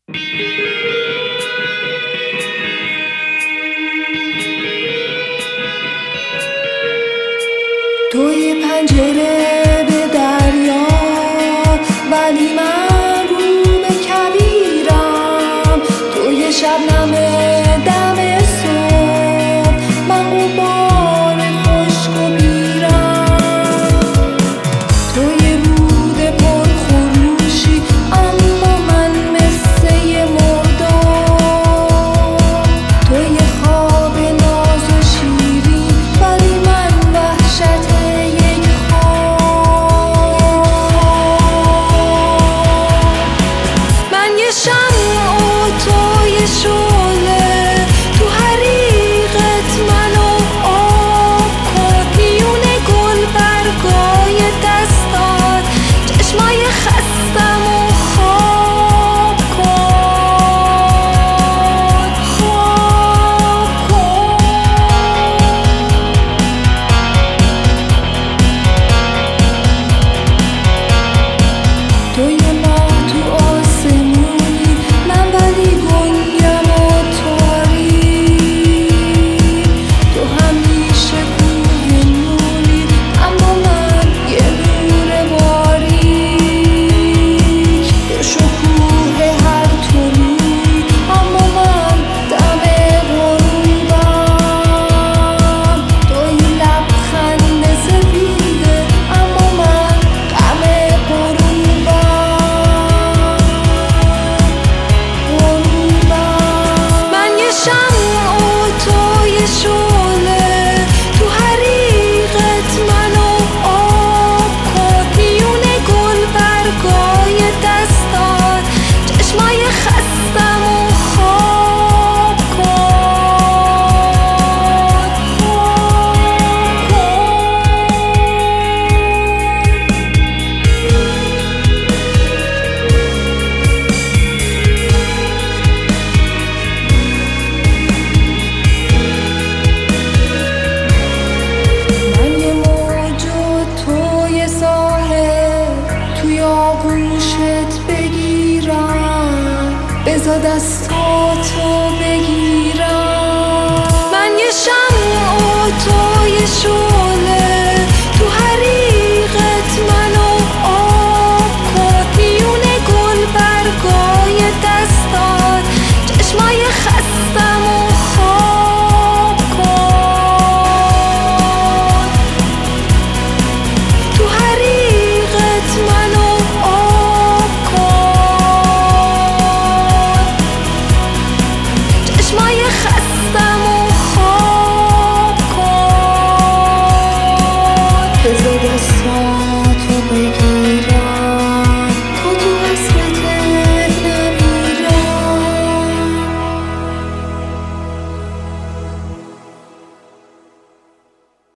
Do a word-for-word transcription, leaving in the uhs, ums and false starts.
توی پنجره به دریا، ولی من رو به کویرم. توی شبنم دم صبح، من غبار خشک و پیرم. توی رود پر خروشی، اما من مثل یه مردار. توی خواب ناز و شیرین، ولی من وحشت یک خواب. من یه شمع و تو یه شعله، تو حریقت منو آب کن. میونه گل برگای دستات، چشمای خستم و خواب کن، خواب کن. تو یه ماه تو آسمونی، من ولی گنگم و تاریک. تو همیشه کوه نوری، اما من یه نور باریک. تو شکوه هر طلوعی، اما من دم غروبم. توی لبخند سفیده، اما من غم غروبم، غروبم. من یه شمع و تو یه شعله، تو حریقت منو آب کن. میونه گل برگای دستات، چشمای خستم و خواب کن، خواب من یه موج و تو یه ساحل، توی آغوشت بگیرم. بذار دستاتو بگیرم. من یه شمع و تو یه شعله، تو حریقت منو آب کن. میونه گل برگای دستات، چشمای خستم و خواب کن. تو حریقت منو آب کن، چشمای خستم و خواب کن. بذار دستام